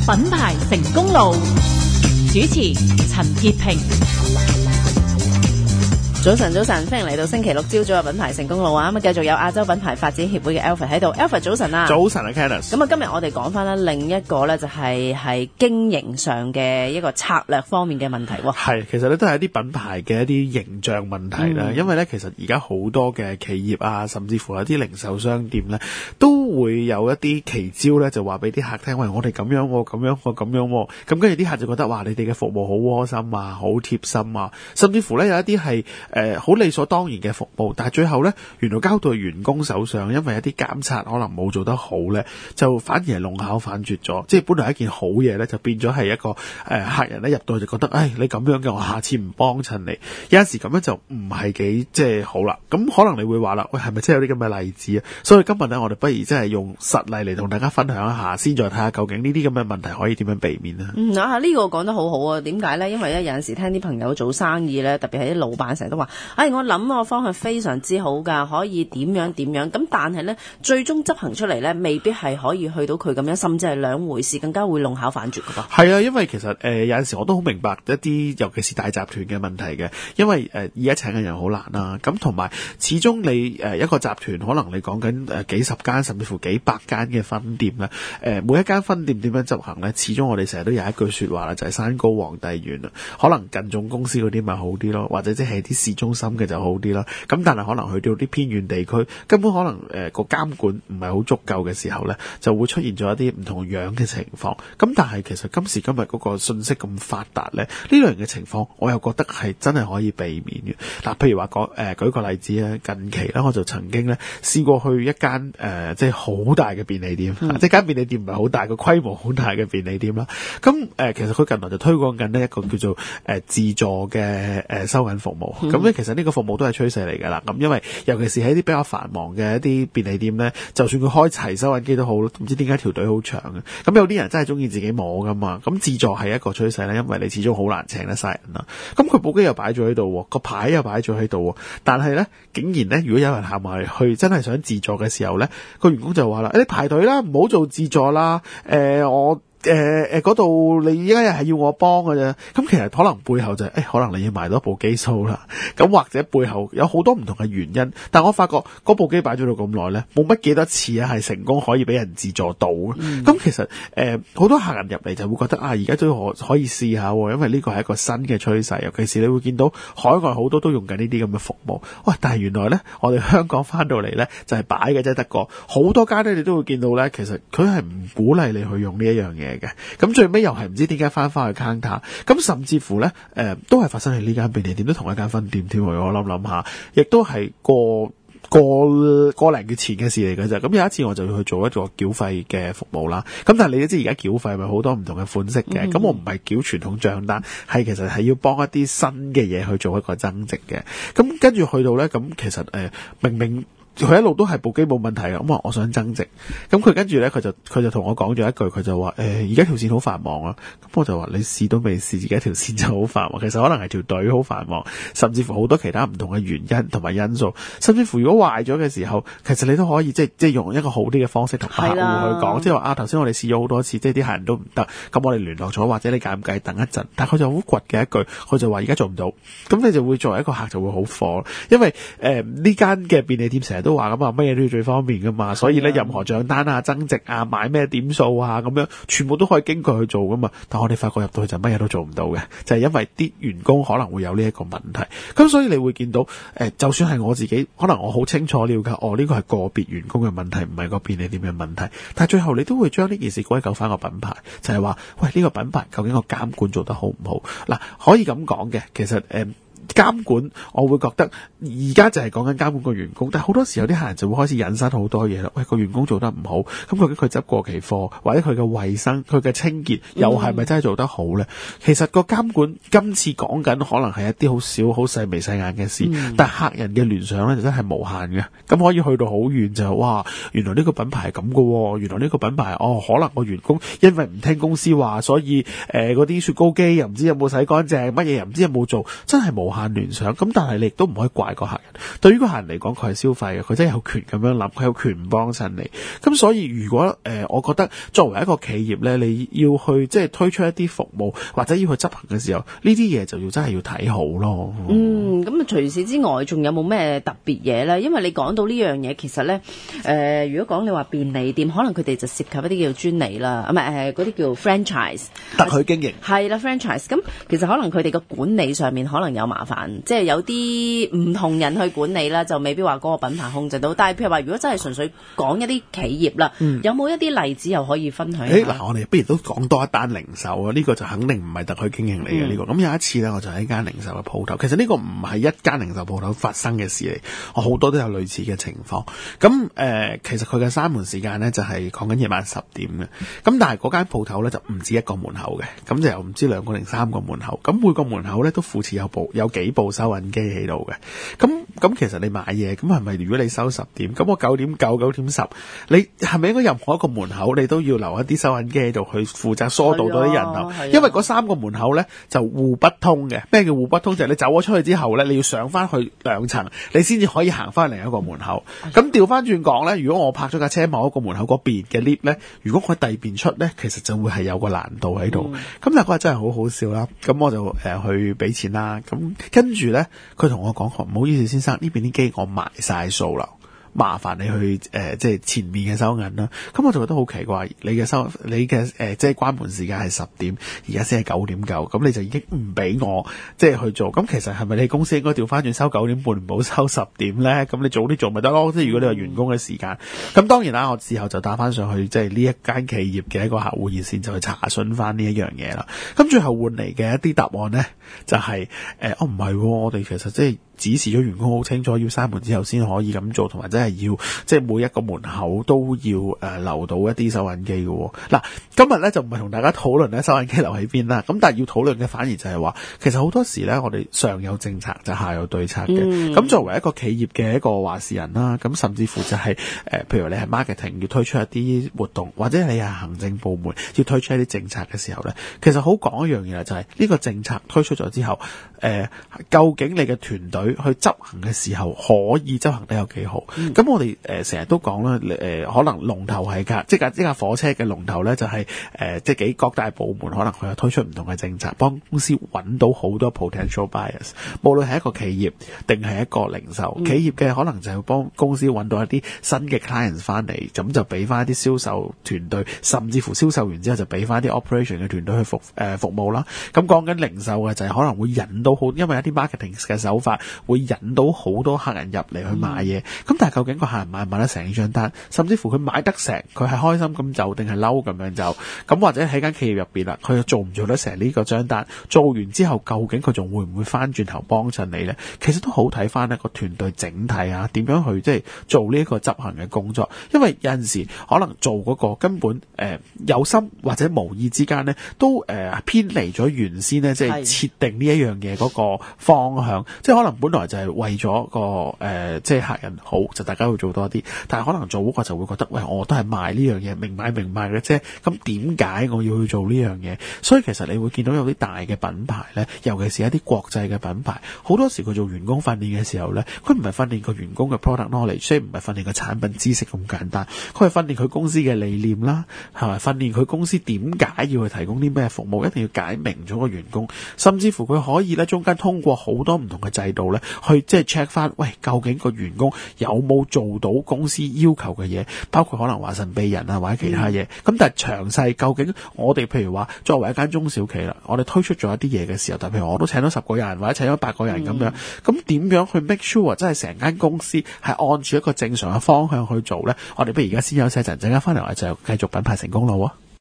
品牌成功路，主持陳潔平。 早晨，歡迎嚟到星期六朝早嘅品牌成功路啊！咁繼續有亞洲品牌發展協會嘅 Alfred 喺度 ，Alfred 早晨啊！ 早晨啊 Candice。 咁啊，今日我哋講翻咧另一個咧就係經營上嘅一個策略方面嘅問題喎。 係，其實咧都係一啲品牌嘅一啲形象問題啦。因為咧，其實而家好多嘅企業啊，甚至乎有啲零售商店咧，都會有一啲奇招咧，就話俾啲客聽，喂，我哋咁樣喎，咁樣喎，咁樣喎。咁跟住啲客就覺得，哇，你哋嘅服務好窩心啊，好貼心啊，甚至乎咧有一啲係好理所當然嘅服務，但係最後咧，原來交到員工手上，因為一啲監察可能冇做得好咧，就反而係弄巧反拙咗。即係本來係一件好嘢咧，就變咗係一個客人咧入到去就覺得，你咁樣嘅，我下次唔幫襯你。有陣時咁樣就唔係幾即係好啦。咁可能你會話啦，喂，係咪真係有啲咁嘅例子啊？所以今日咧，我哋不如真係用實例嚟同大家分享一下，先再睇下究竟呢啲咁嘅問題可以點樣避免啊？ 呢個講得好好啊！點解咧？因為咧有陣時聽啲朋友做生意咧，特別係啲老闆成日都話，我諗個方向非常之好㗎，可以點樣咁，但係咧最終執行出嚟咧，未必係可以去到佢咁樣，甚至係兩回事，更加會弄巧反拙㗎噃。 係啊，因為其實有陣時我都好明白一啲，尤其是大集團嘅問題嘅，因為而家請嘅人好難啦，咁同埋始終你一個集團可能你講緊幾十間甚至乎幾百間嘅分店咧，每一間分店點樣執行咧，始終我哋成日都有一句說話啦，就係山高皇帝遠啦。可能近總公司嗰啲咪好啲咯，或者即係啲市中心嘅就好啲啦。咁但係可能去到啲偏遠地區，根本可能個監管唔係好足夠嘅時候咧，就會出現咗一啲唔同樣嘅情況。咁但係其實今時今日嗰個信息咁發達咧，呢類型嘅情況我又覺得係真係可以避免嘅。嗱，譬如話舉個例子啊，近期咧我就曾經咧試過去一間即係好大嘅便利店，即係間便利店唔係好大，個規模好大嘅便利店啦。咁其實佢近來就推廣緊呢一個叫做自助嘅收銀服務。咁咧其實呢個服務都係趨勢嚟㗎啦。咁因為尤其是喺啲比較繁忙嘅一啲便利店咧，就算佢開齊收銀機都好，唔知點解條隊好長嘅。咁有啲人真係中意自己摸㗎嘛。咁自助係一個趨勢咧，因為你始終好難請得晒人啦。咁佢部機又擺咗喺度，個牌又擺咗喺度，但係咧竟然咧，如果有人行埋去真係想自助嘅時候咧，個員工就話啦：你排隊啦，唔好做自助啦。我嗰度你依家又係要我幫嘅啫，咁其實可能背後就係可能你要買多部機數啦，咁或者背後有好多唔同嘅原因，但我發覺嗰部機擺咗度咁耐咧，冇乜幾多次係成功可以俾人自助到。咁其實好多客人入嚟就會覺得而家都可以試下，因為呢個係一個新嘅趨勢，尤其是你會見到海外好多都用緊呢啲咁嘅服務。喂，但係原來咧我哋香港翻到嚟咧就係擺嘅啫，得個好多間咧你都會見到咧，其實佢係唔鼓勵你去用呢一樣嘢嘅。咁最尾又係唔知點解翻去 counter， 咁甚至乎咧都係發生喺呢間便利店，都同一間分店添。我諗下，亦都係個零月前嘅事嚟嘅啫。咁有一次我就要去做一個繳費嘅服務啦。咁但係你都知而家繳費咪好多唔同嘅款式嘅。咁我唔係繳傳統賬單，係其實係要幫一啲新嘅嘢去做一個增值嘅。咁跟住去到咧，咁其實明明佢一路都係部機冇問題嘅，咁我想增值，咁佢跟住咧佢就同我講咗一句，佢就話而家條線好繁忙啊，咁我就話你試都未試，而家條線就好繁忙，其實可能係條隊好繁忙，甚至乎好多其他唔同嘅原因同埋因素，甚至乎如果壞咗嘅時候，其實你都可以即係用一個好啲嘅方式同客戶去講，即係話頭先我哋試咗好多次，即係啲客人都唔得，咁我哋聯絡咗，或者你介唔介意等一陣？但係佢就好倔嘅一句，佢就話而家做唔到，咁你就會作為一個客就會好火，因為呢間嘅便利店成日都話咁乜嘢都要最方便噶嘛，所以咧任何賬單啊、增值啊、買咩點數啊咁樣，全部都可以經過去做噶嘛。但我哋發覺入到去就乜嘢都做唔到嘅，就係因為啲員工可能會有呢一個問題。咁所以你會見到就算係我自己，可能我好清楚了解，呢個係個別員工嘅問題，唔係個便利店嘅問題。但係最後你都會將呢件事歸咎翻個品牌，就係話喂，呢個品牌究竟個監管做得好唔好？嗱，可以咁講嘅，其實監管我會覺得而家就係講緊監管個員工，但係好多時候啲客人就會開始引申好多嘢啦。喂，個員工做得唔好，咁究竟佢執過期貨，或者佢嘅衛生、佢嘅清潔又係咪真係做得好咧？其實個監管今次講緊可能係一啲好少、好細眉細眼嘅事，但係客人嘅聯想咧就真係無限嘅，咁可以去到好遠就係哇，原來呢個品牌係咁嘅，原來呢個品牌可能個員工因為唔聽公司話，所以嗰啲雪糕機又唔知有冇洗乾淨，乜嘢又唔知有冇做，真係無無限聯想。咁但係你亦都唔可以怪個客人。對於個客人嚟講，佢係消費嘅，佢真係有權咁樣諗，佢有權唔幫襯你。咁所以如果我覺得作為一個企業咧，你要去即係推出一啲服務或者要去執行嘅時候，呢啲嘢就要真係要睇好咯。 咁除此之外，仲有冇咩特別嘢咧？因為你講到呢樣嘢，其實咧，如果講你話便利店，可能佢哋就涉及一啲叫專利啦，嗰啲叫 franchise 特許經營係啦 franchise。咁其實可能佢哋嘅管理上面可能有麻煩，即係有啲唔同人去管理啦，就未必話嗰個品牌控制到。但係譬如話，如果真係純粹講一啲企業啦，有冇一啲例子又可以分享下？ 嗱，我哋不如都講多一單零售啊！呢個就肯定唔係特許經營嚟嘅呢個。咁有一次咧，我就喺間零售嘅鋪頭，其實呢個唔係一間零售鋪頭發生嘅事嚟，我好多都有類似嘅情況。咁其實佢嘅閂門時間咧就係講緊夜晚10點嘅。咁但係嗰間鋪頭咧就唔止一個門口嘅，咁就唔知2個定3個門口。咁每個門口咧都附設有幾部收銀機喺度嘅。咁其實你買嘢，咁係咪如果你收10點，咁我9點9、9點10，你係咪應該任何一個門口你都要留一啲收銀機喺度去負責疏導到啲人流？因為嗰3個門口咧就互不通嘅。咩叫互不通？就係你走咗出去之後咧，你要上翻去2層，你先至可以行翻另一個門口。咁調翻轉講咧，如果我泊咗架車某一個門口嗰邊嘅 lift 咧，如果我喺第二邊出咧，其實就會係有個難度喺度。咁但係嗰日真係好好笑啦。咁我就去俾錢啦。咁跟住咧，佢同我講：唔好意思，先生，呢邊啲機我埋晒數啦。麻煩你去即係前面嘅收銀啦。咁我就覺得好奇怪，你嘅即係關門時間係10點，而家先係9點9，咁你就已經唔俾我即係去做。咁其實係咪你公司應該調翻轉收9點半，唔好收10點咧？咁你早啲做咪得咯？即係如果你話員工嘅時間，咁當然啦，我之後就打翻上去即係呢一間企業嘅一個客戶熱線，就去查詢翻呢一樣嘢啦。咁最後換嚟嘅一啲答案咧，就係唔係，我哋其實即係指示咗員工好清楚，要閂門之後先可以咁做，同埋真係要即係每一個門口都要留到一啲收銀機嘅。嗱，今日咧就唔係同大家討論咧收銀機留喺邊啦，咁但係要討論嘅反而就係話，其實好多時咧我哋上有政策就下有對策嘅。咁作為一個企業嘅一個話事人啦，咁甚至乎就係譬如你係 marketing 要推出一啲活動，或者你係行政部門要推出一啲政策嘅時候咧，其實好講一樣嘢就係呢個政策推出咗之後，究竟你嘅團隊去執行嘅時候可以執行得有幾好？咁我哋成日都講啦，可能龍頭係即架火車嘅龍頭咧，就係即係各大部門可能佢有推出唔同嘅政策，幫公司揾到好多 potential buyers。無論係一個企業定係一個零售企業嘅，可能就係幫公司揾到一啲新嘅 clients 翻嚟，咁就俾翻一啲銷售團隊，甚至乎銷售完之後就俾翻啲 operation 嘅團隊去服務啦。咁講緊零售嘅就係可能會引到好，因為一啲 marketing 嘅手法會引到好多客人入嚟去買嘢。咁但係究竟個客人買唔買得成呢張單，甚至乎佢買得成，佢係開心咁走定係嬲咁樣走？咁或者喺間企業入邊啦，佢又做唔做得成呢個張單？做完之後究竟佢仲會唔會翻轉頭幫襯你呢？其實都好睇翻一個團隊整體啊，點樣去即係做呢一個執行嘅工作。因為有陣時可能做嗰個根本有心或者無意之間呢，都偏離咗原先呢，即係設定呢一樣嘢嗰個方向。即係可能本來就係為咗個即係客人好，就大家會做多啲。但係可能做嗰個就會覺得，喂，我都係賣呢樣嘢，明買嘅啫。咁點解我要去做呢樣嘢？所以其實你會見到有啲大嘅品牌呢，尤其是一啲國際嘅品牌，好多時佢做員工訓練嘅時候呢，佢唔係訓練個員工嘅 product knowledge， 即係唔係訓練個產品知識咁簡單，佢係訓練佢公司嘅理念啦，係咪？訓練佢公司點解要去提供啲咩服務，一定要解明咗個員工，甚至乎佢可以呢中間通過好多唔同嘅制度呢，去即係 check 翻，喂，究竟個員工有冇做到公司要求嘅嘢，包括可能話神秘人啊或者其他嘢。咁但係詳細究竟我哋譬如話作為一間中小企啦，我哋推出咗一啲嘢嘅時候，但譬如我都請咗10個人或者請咗8個人咁樣，咁點樣去 make sure 真係成間公司係按住一個正常嘅方向去做呢？我哋不如而家先休息一陣，陣間翻嚟我哋就繼續品牌成功路啊！